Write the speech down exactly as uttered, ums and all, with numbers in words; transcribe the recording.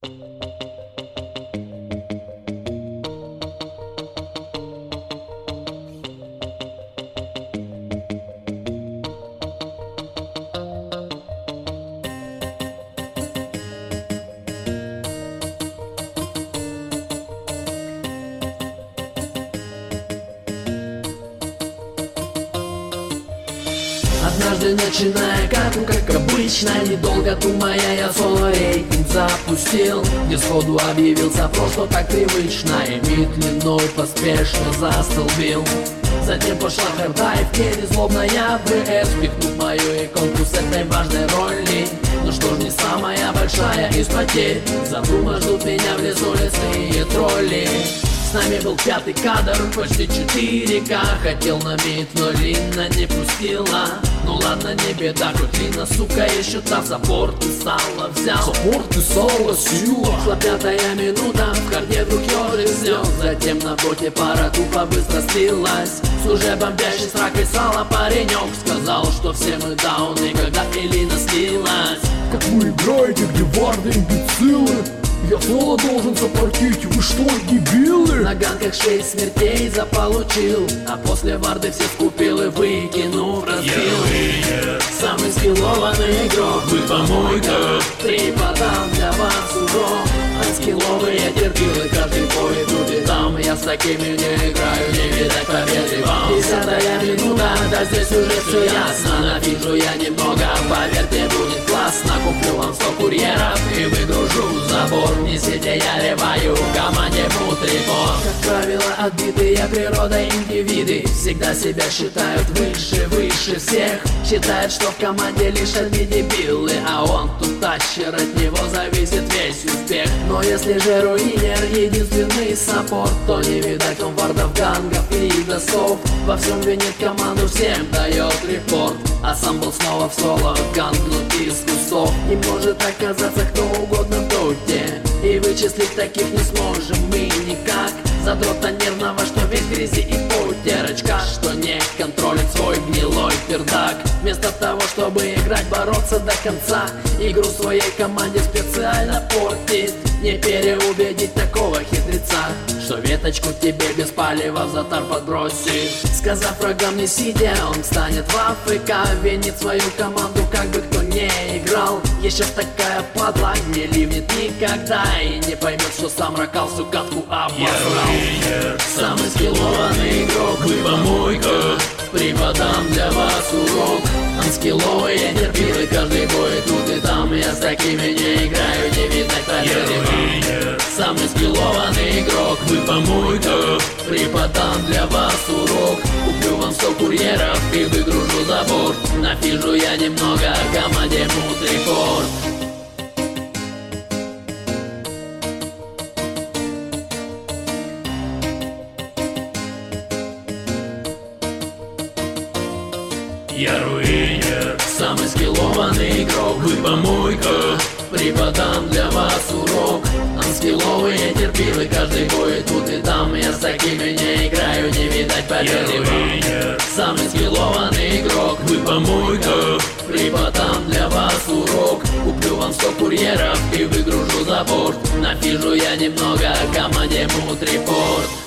Однажды начиная катку, как обычно, недолго думая, я соло рейтинг запустил, где сходу объявился просто так привычно, и мид длиной поспешно застолбил. Затем пошла хардайв, керри злобная ВС, впихнув мою иконку с этой важной роли. Ну что ж, не самая большая из потерь, задумай, ждут меня в лесу лесные тролли. С нами был пятый кадр, почти четыре ка. Хотел на мид, но Лина не пустила. Ну ладно, не беда, хоть Лина, сука, еще та. Саппорт и сало взял, саппорт и сало, сила. Шла пятая минута, в карде вдруг ёжик взял. Затем на боте пара тупо быстро слилась. С уже бомбящей сракой сала паренек сказал, что все мы дауны, когда Элина слилась. Как вы играете, где варды имбецилы? Я соло должен саппортить, вы что, дебилы? На ганках шесть смертей заполучил, а после варды все скупил и выкинув разбил. Самый скиллованный игрок, вы помойка. Преподам для вас урок. Анскилловые терпилы, каждый по ютубе там. Я с такими не играю, не видать победы вам. Десятая минута, да здесь уже все ясно. Нафижу я немного, поверьте, будет классно. Куплю вам сто курьеров и выгружу забор. Несите, я реваю, команде мутрипор. Как правило, отбитые природой индивиды всегда себя считают выше, выше всех. Считают, что в команде лишь одни дебилы, а он тут тащер, от него зависит весь успех. Но если же руинер единственный саппорт, то не видать он вардов, гангов и досов. Во всем винит команду, всем дает репорт, а сам был снова в соло, гангнут из кустов. И может оказаться кто угодно в доте, и вычислить таких не сможем мы никак. Задрота нервного, что весь в грязи и поте. Рачка, что не контролит свой гнилой пердак. Вместо того, чтобы играть, бороться до конца, игру своей команде специально портит. Не переубедить такого хитреца, что веточку тебе без палева в затар подбросит. Сказав врагам не сидя, он станет в АФК. Винит свою команду, как бы кто не играл. Еще такая падла не ливнет никогда, и не поймет, что сам ракал всю катку обосрал. Самый скиллованный игрок, вы помойка. Преподам для вас урок. Анскилловые терпилы, каждый бой тут и там. Я с такими не играю, не видать победы вам. Самый скиллованный игрок, вы помойка. Преподам для вас урок. Куплю вам сто курьеров и выгружу забор. Нафижу я немного команде мутрипорт. Я руинер, самый скиллованный игрок, вы помойка. Преподам для вас урок. Анскилловые терпилы, каждый бой тут и там. Я с такими не играю, не видать победы вам. Самый скиллованный игрок, вы помойка. Преподам для вас урок. Куплю вам сто курьеров и выгружу за борт. Нафижу я немного команде мутрипорт.